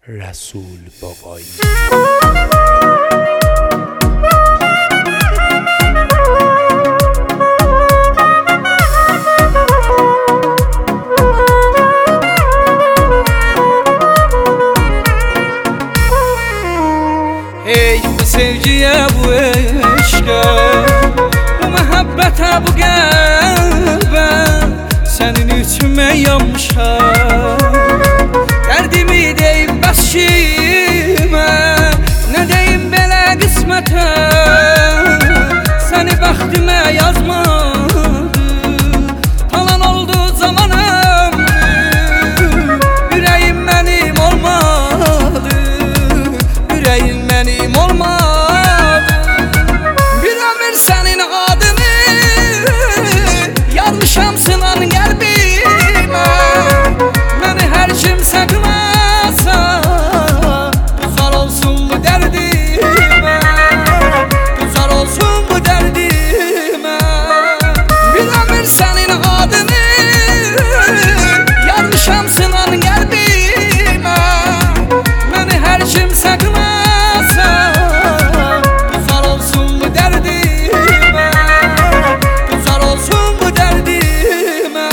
Rəsul babayı. Ey bu sevgiye, bu eşke, bu məhəbbətə, bu qəlbə, sənin üçün mən yanmışam. Dərdimi deyim bəs kimə, nə deyim belə qismətə, səni bəxtimə yazmadı, talan oldu zaman ömrüm, ürəyim mənim olmadı, ürəyim mənim olmadı. Bir ömür sənin adını yazmışam sınan qəlbimə, məni hər kimsə qınasa, uzar olsun bu dərdimə, uzar olsun bu dərdimə. Bir ömür sənin adını yazmışam sınan qəlbimə, məni hər kimsə qınasa, uzar olsun bu dərdimə, uzar olsun bu dərdimə.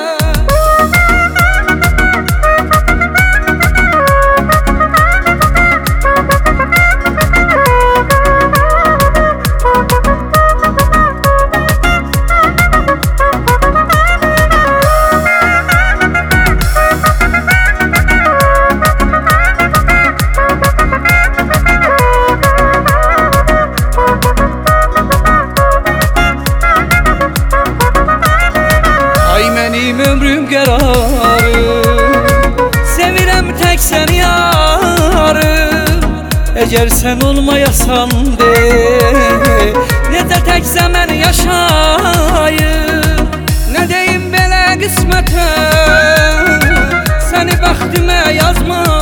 Ay mənim ömrüm qərarım, sevirəm tək səni yarım. Əgər sən olmayasan de, necə tək mən yaşayım. Nə deyim belə qismətə, səni bəxtimə yazma.